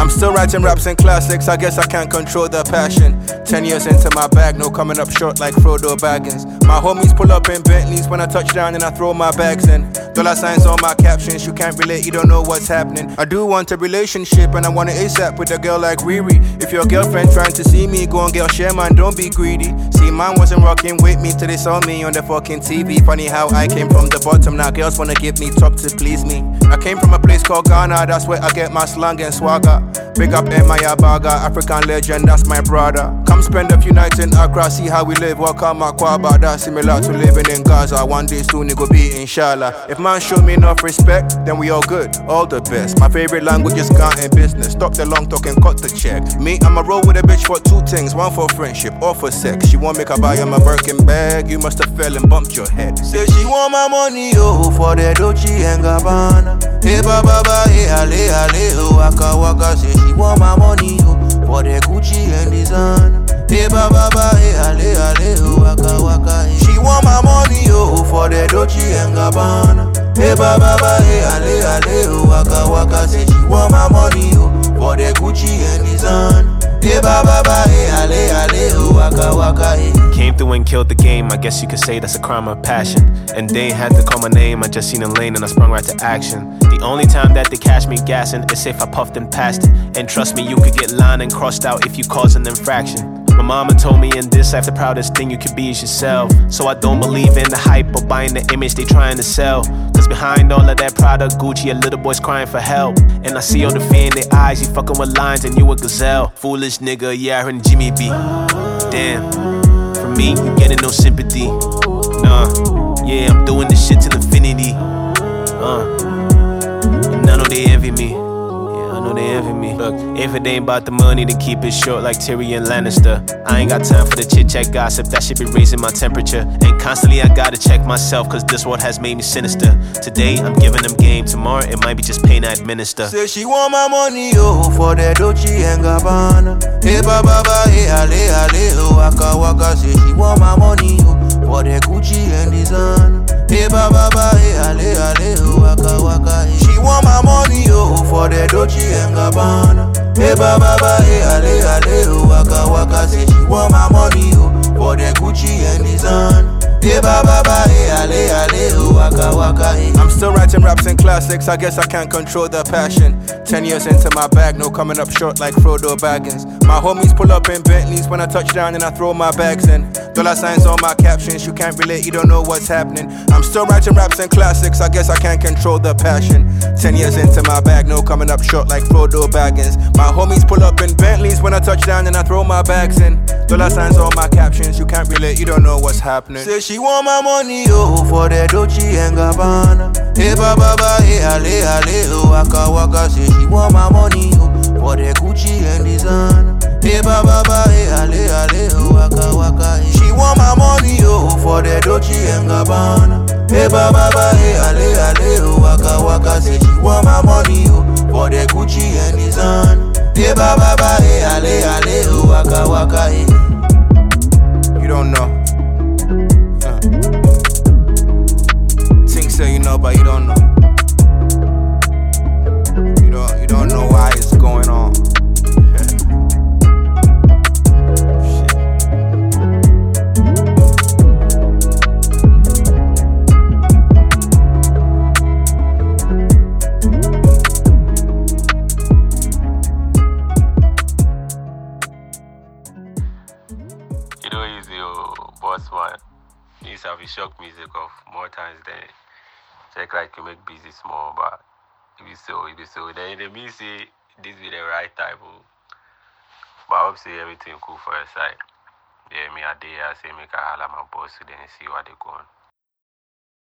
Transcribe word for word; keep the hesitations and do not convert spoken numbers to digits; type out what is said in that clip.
I'm still writing raps and classics, I guess I can't control the passion. Ten years into my bag, no coming up short like Frodo Baggins. My homies pull up in Bentleys when I touch down and I throw my bags in. Dollar signs on my captions, you can't relate, you don't know what's happening. I do want a relationship and I want it ASAP with a girl like Riri. If your girlfriend trying to see me, go on girl, share man, don't be greedy. See, man wasn't rocking with me till they saw me on the fucking T V. Funny how I came from the bottom, now girls wanna give me top to please me. I came from a place called Ghana, that's where I get my slang and swagger. Big up Emaya Baga, African legend, that's my brother. Come spend a few nights in Accra, see how we live, walk out my Kwaba. That's similar to living in Gaza, one day soon it go be inshallah. If man show me enough respect, then we all good, all the best. My favorite language is Ghana business, stop the long talk and cut the check. Me, I'ma roll with a bitch for two things, one for friendship or for sex. She want make her buy her a Birkin bag, you must have fell and bumped your head. Say she want my money, yo, for the Dolce and Gabbana. Hey baba, hey ale ale, oh waka waka. Say she want my money, yo, for the Gucci and design. Hey baba, hey ale ale, oh waka waka. She want my money, yo, for the Dolce and Gabbana. Hey baba, hey ale ale, oh waka waka. Say she want my money, yo, for the Gucci and design. Hey baba, hey ale ale, oh waka waka. Came through and killed the game, I guess you could say that's a crime of passion. And they ain't had to call my name, I just seen a lane and I sprung right to action. The only time that they catch me gassing is if I puffed and passed it. And trust me, you could get lined and crossed out if you cause an infraction. My mama told me in this life the proudest thing you could be is yourself. So I don't believe in the hype or buying the image they trying to sell. Cause behind all of that Prada, Gucci, a little boy's crying for help. And I see all the fear in their eyes, you fucking with lines and you a gazelle. Foolish nigga, yeah, I heard Jimmy B. Damn, from me, you getting no sympathy. Nah, yeah, I'm doing this shit till infinity. Uh, and I know they envy me. I know they envy me. Look, if it ain't about the money, then keep it short like Tyrion Lannister. I ain't got time for the chit-chat gossip, that shit be raising my temperature. And constantly I gotta check myself, cause this world has made me sinister. Today, I'm giving them game, tomorrow it might be just pain I administer. Say she want my money, yo, for the Dolce and Gabbana. Hey baba, hey ale ale, oh waka waka. Say she want my money, yo, for the Gucci and design. Hey baba, hey ale ale, oh waka waka. She want my money, yo, for the Dolce and Gabbana. Hey baba, hey ale ale, oh waka waka. Say she want my money, yo, for the Gucci and design. Hey baba, hey ale ale, oh waka waka. I'm still writing raps and classics, I guess I can't control the passion. Ten years into my bag, no coming up short like Frodo Baggins. My homies pull up in Bentleys when I touch down and I throw my bags in. Dollar signs on my captions, you can't relate, you don't know what's happening. I'm still writing raps and classics, I guess I can't control the passion. Ten years into my bag, no coming up short like Frodo Baggins. My homies pull up in Bentleys when I touch down and I throw my bags in. Dollar signs on my captions, you can't relate, you don't know what's happening. Say she want my money, yo, for the Dolce and Gabbana. Hey baba, hey ale ale, oh waka waka. Say she want my money, yo, for the Gucci and design. Hey baba, hey ale ale, oh waka waka. She want my money, yo, for the Dolce and Gabbana. Hey baba, hey ale ale, oh waka waka. Say she want my money, yo, for the Gucci and design. Hey baba, hey ale ale, oh waka waka. You don't know. Uh. Think so you know, but you don't know. You don't, you don't know why it's going on. Have you shock music of more times than check like you make busy small, but if you so if you so then they mean say this be the right type of, but I hope say everything cool for your side. Yeah, me a day I say make a holla my boss so then see what they go on.